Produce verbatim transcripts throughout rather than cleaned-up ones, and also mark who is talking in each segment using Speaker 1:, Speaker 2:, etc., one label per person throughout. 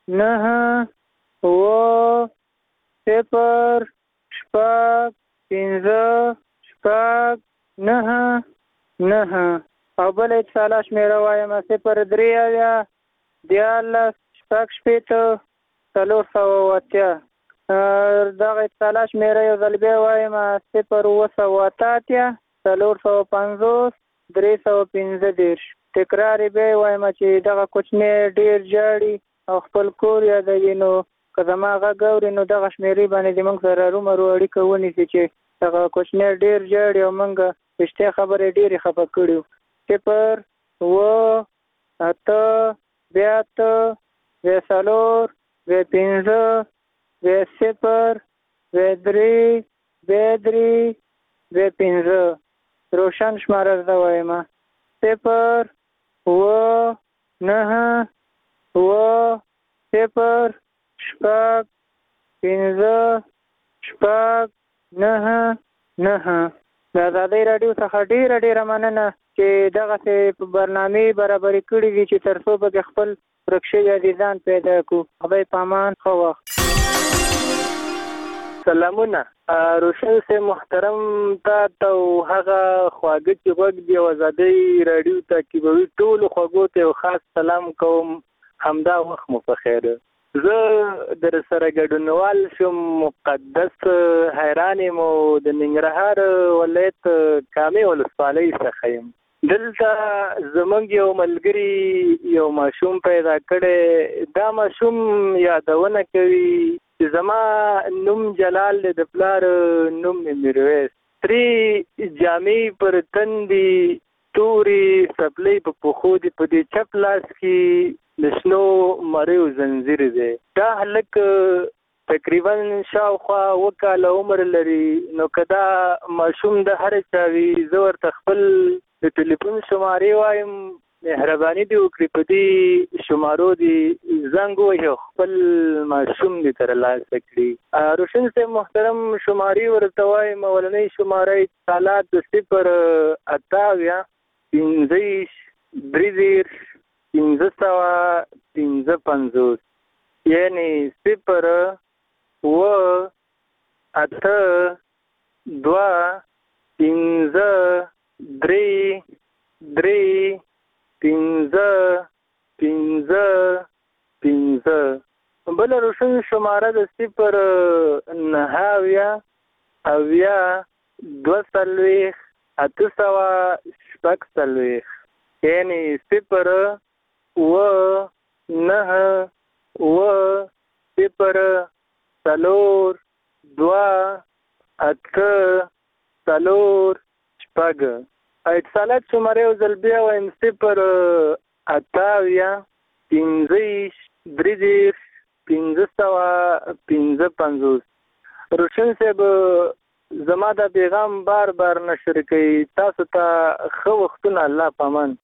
Speaker 1: نه اوه صفر شپږ پنځه شپږ نه نه. او بل اتصاله شمېره وایم صفر درې اویا دیارلس شپږ شپېته څلور سوه اتیا. دغه اتصاله شمېره یو ځل بیا وایم صفر اووه سوه اته اتیا څلور سوه پنځوس درې سوه پنځه دېرش. تکرار یې بیا وایم چې دغه کوچنی ډېر ژاړي او خپل کور یادوي، نو که زما غږ اوري نو دغه شمېرې باندې زموږ سره رومرو اړیکه ونیسي چې دغه کوچنی ډېر ژاړي او موږ رښتیا خبرې ډېرې خفه کړي. صفر اووه اته بیا اته بیا څلور بیا پنځه بیا صفر بیا درې بیا درې بیا پنځه. روشن شماره زده وایم صفر اووه نه اووه صفر شپږ پنځه شپږ نه نه. د ازادۍ راډیو څخه ډېره ډېره مننه چې دغسې برنامې برابرې کړي دي چې تر څو پکې خپل ورک شوي عزیزان پیدا کړو. خدای په امان، ښه وخت.
Speaker 2: سلامونه روشن صاحب محترم تا ته او هغه خواږه چې غوږ دي او ازادۍ راډیو تعقیبوي ټولو خوږو ته یو خاص سلام کوم. همدا وخت مو په خیر. زه در سره ګډونوال شوم، مقدس حیران یم او د ننګرهار ولایت کامې ولسوالۍ څخه یم. دلته زموږ یو ملګري یو ماشوم پیدا کړی. دا ماشوم یادونه کوي چې زما نوم جلال دی، د پلار نوم مې میرویس. ترې جامې پر تندي تورې څپلۍ په پښو دي، په دې چپ لاس کې د شنو مریو زنځیر دی. دا هلک تقریبا شاوخوا اوه کاله عمر لري. نو که دا ماشوم د هر چا وي زه ورته خپل د ټلیفون شمارې وایم، مهرباني دې وکړي په دې شمارو دې زنګ ووهي او خپل ماشوم دې ترلاسه کړي. روشن صاحب محترم شمارې ورته وایم. اولنۍ شماره اتصالات د صفر اته اویا پنځه ویشت درې دېرش پنځه سوه پنځه پنځوس، یعنې صفر اووه اته دوه پنځه درې درې پنځه پنځه پنځه. بله روشن شماره د صفر نهه اویا اویا دوه څلوېښت اته سوه شپږ څلوېښت، یعنې صفر اووه نهه اووه صفر څلور دوه اته څلور شپږ. اتصالات شماره یو ځل بیا وایم صفر اته اویا پنځه ویشت درې دېرش پنځه سوه پنځه پنځوس. روشن صاحب زما دا پیغام بار بار نشر کوي. تاسو ته ښه وختونه. الله په امان.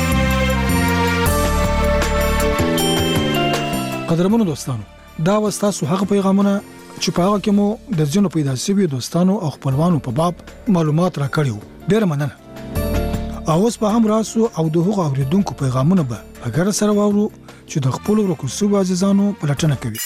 Speaker 3: قدرمنو دوستانو، دا و ستاسو هغه پیغامونه چې په هغه کې مو د ځینو پیدا شوي دوستانو او خپلوانو په باب معلومات راکړیو. ډېره مننه. او اوس به هم راسو او د هغو اوریدونکو پیغامونه به په ګډه سره واورو چې د خپلو ورکو شویو عزیزانو پلټنه کوي.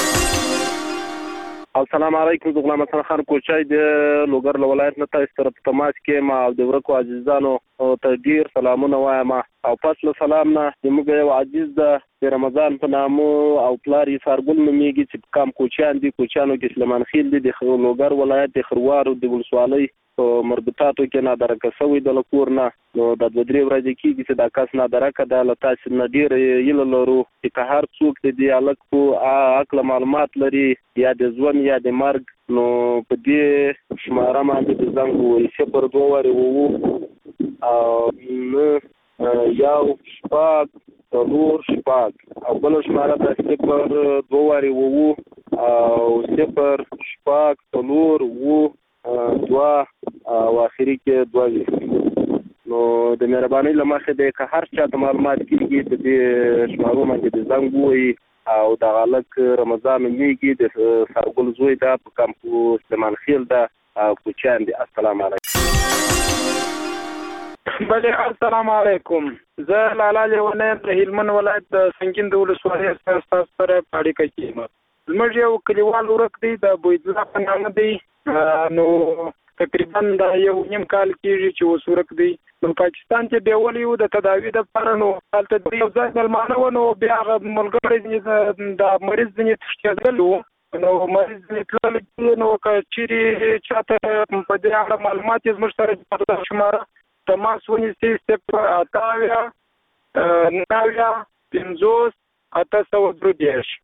Speaker 4: السلام علیکم. زه غلام حسن خان کوچای د لوګر له ولایت نه تاسو سره په تماس کې ما او د ورکو عزیزانو ته ډیر سلامونه وایم. او پس له سلام نه زموږ یو عزیز د رمضان په نامو او پلار یې سارګل نومیږي چې کام کوچیان دي. کوچیانو کې سلیمان خیل دي د لوګر ولایت د خروار د ولسوالۍ په مربوطاتو کې نادرکه شوی د لکور نه. نو د دوه درې ورځې کېږي چې دا کس نادرکه ده. له تاسو نه ډېر هیله لرو چې که هر څوک د دې هلک په هکله معلومات لري یا د ژوند یا د مرګ، نو په دې شماره باندې د زنګ ووهي صفر دوه وارې اووه او نه یو شپږ څلور شپږ او بله شماره ده صفر دوه وارې اووه او صفر شپږ څلور اووه دوه او آخري کې دوه وي. نو د مهربانۍ له مخې دی که هر چا ته معلومات کېږي د دې شمارو باندې د زنګ ووهي. او د هلک رمضان نومیږي، د سارګل زوی ده، په کمپو سلیمان خیل ده او کوچیان دي. السلام علیکم.
Speaker 5: بله السلام علیکم. زه لالا لیونی د هلمند ولایت د سنګین د ولسوالۍ سره ستاسو سره په اړیکه کې یم. زموږ یو کلیوال ورک دی د بویدلا په نامه دی، نو تقریبا د یو نیم کال کېږي چې اوس ورک دی. نو پاکستان کې بیولې وو د تداوي دپاره، نو هلته د یو ځای مېلمانه وو، نو بیا هغه ملګری ځینې د مریض ځینې تښتېدل وو، نو مریض ځینې تللی دي. نو که چېرې چاته په دې اړه معلومات یې زموږ سره په شماره تماس ونیسي صفر اته اویا نهه اویا پنځوس اته سوه درې دېرش.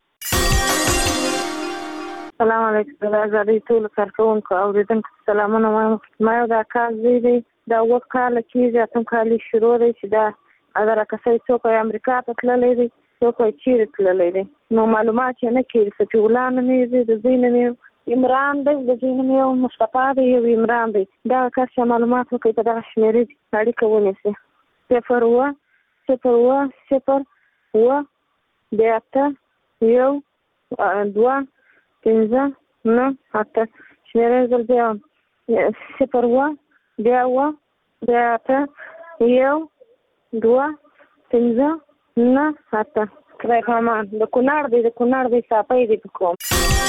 Speaker 6: السلام علیکم. د ازادۍ ټولو کارکوونکو او اورېدونکو سلامونه وایم. ما یو دا کال زوی دی، دا اووه کاله کېږي، اتم کال یې شروع دی چې دا هغه راکسۍ څوک یې امریکا ته تللی دی، څوک یې چیرې تللی دی. نو معلومات یې نه کېږي. سفي الله نوم یې دی، د زوی نوم یې عمران دی، د زوی نوم یې مصطفی دی، یو عمران دی. دغه کس چې معلومات وکړي په دغه شمېرې اړیکه ونیسي. صفر اووه صفر اووه صفر اووه بیا اته یو دوه پنځه نه اته. شمېرې زر بیا وایم. صفر اووه بیا اووه بیا اته یو دوه پنځه نه اته. خدای پامان د کونړ دی، د کونړ دی، صافی دی په کوم.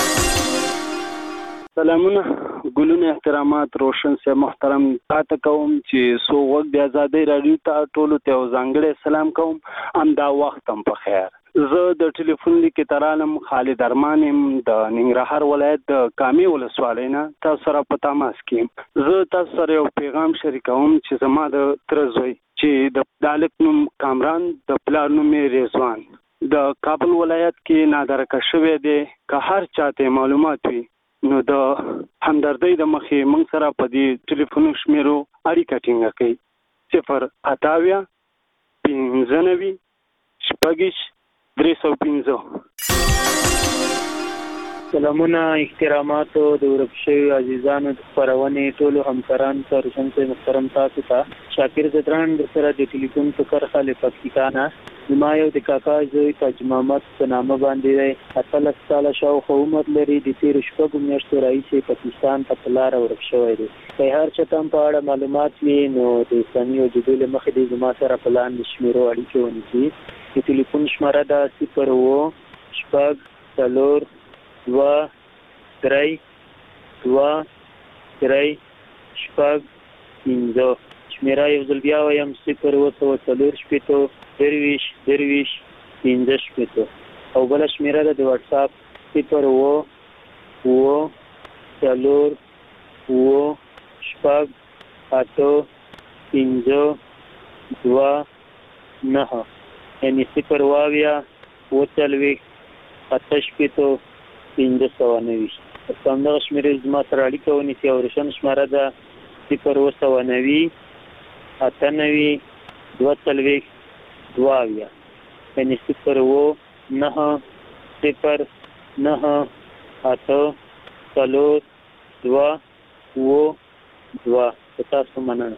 Speaker 7: سلامونه، ګلونه، احترامات. روشن صاحب محترم تاته کوم چې سو وخت د ازادۍ راډیو ته ټولو ته یو ځانګړی سلام کوم. همدا وخت هم په خیر. زه د ټلیفون لیکې ته رالم. خالد ارمان یم د ننګرهار ولایت د کامې ولسوالۍ نه تاسو سره په تماس کې یم. زه تاسو سره یو پیغام شریکوم چې زما د تره زوی چې د هلک نوم کامران، د پلار نوم یې رضوان، د کابل ولایت کې نادرکه شوی دی. که هر چاته معلومات وي نو د همدردۍ د مخې موږ سره په دې ټلیفونو شمېرو اړیکه ټینګه کړئ. صفر اته اویا پنځه نوي شپږ درې سوه پنځه.
Speaker 2: سلامونه، احتراماتو د ورک شویو عزیزانو د خپرونې ټولو همکارانو ته، روشن صاحب محترم تاسو ته. شاکر زدران در سره د ټلیفون په کرښه له پکتیکا نه. زما یو د کاکا زوی تاج محمد په نامه باندې دی، اتلس کاله شاوخوا عمر لري. د تېرو شپږو میاشتو راهیسې پاکستان ته په لاره ورک شوی دی. که هر چا ته هم په اړه معلومات وي نو د اسلامي وجودو له مخې دی زما سره په لاندې شمېرو اړیکې ونیسي. د ټلیفون شماره ده صفر اووه شپږ څلور دوه درې دوه درې شپږ پنځه. شمېره یو ځل بیا وایم، صفر اووه سوه څلور شپېته درویشت درویشت پنځه شپېته. او بله شمېره ده د واټساپ صفر اووه اووه څلور اووه شپږ اته پنځه دوه نهه، یعنې صفر اووه اویا اووه څلوېښت اته شپېته پنځه سوه نوي. په همدغه شمېرې زما سره اړیکه ونیسي. او روشن شماره ده صفر اووه سوه نوي اته نوي دوه څلوېښت دوه اویا، یعنې صفر اووه نهه صفر نهه اته څلور دوه اووه دوه. په تاسو مننه.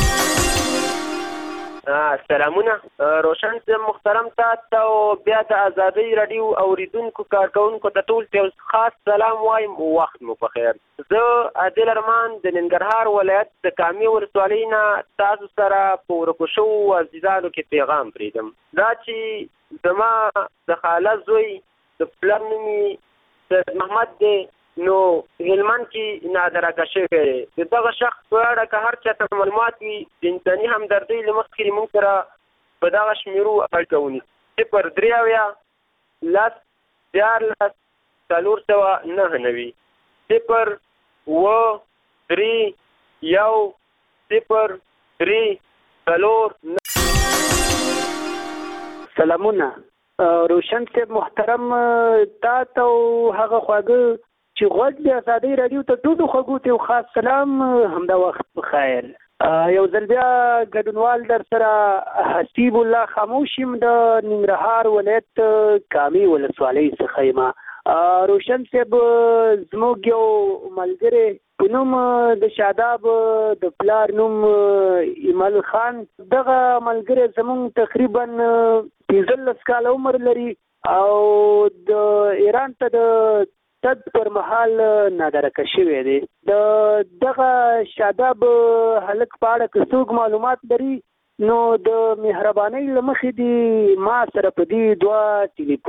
Speaker 8: سلامونه، روشن صاحب محترم تاسو او بیا د ازادۍ راډیو اوریدونکو کارکوونکو ته ټول یو خاص سلام وایم. وخت مو په خیر. زه عادل ارمان د ننګرهار ولایت د کامې ولسوالۍ نه تاسو سره په ورکو شوو عزیزانو کې پیغام پرېږدم. دا چې زما د خاله زوی د پلار نوم یې سید محمد دی، نو هلمند کې نادرکه شوی دی. د دغه شخص په اړه که هر چا ته معلومات وي د انساني همدردۍ له مخې موږ سره په دغه شمېرو اړیکه ونیسي. صفر درې اویا لس دیارلس څلور سوه نهه نوي، صفر اووه درې یو صفر درې څلور.
Speaker 9: سلامونه، روشن صاحب محترم تاسو هغه خواږه چې غوږ د ازادۍ راډیو ته ټولو خوږو ته یو خاص سلام. همدا وخت په خیر. یو ځل بیا ګډونوال در سره حسیب الله خاموش یم د ننګرهار ولایت کامې ولسوالۍ څخه یم. روشن صاحب زموږ یو ملګری په نوم د شاداب د پلار نوم ایمل خان، دغه ملګری زموږ تقریبا پنځلس کاله عمر لري او د ایران ته د تد پر مهال نادرکه شوی دی. د دغه شاداب هلک په اړه که څوک معلومات لري نو د مهربانۍ له مخې دې ما سره په دې دوه ټلیفون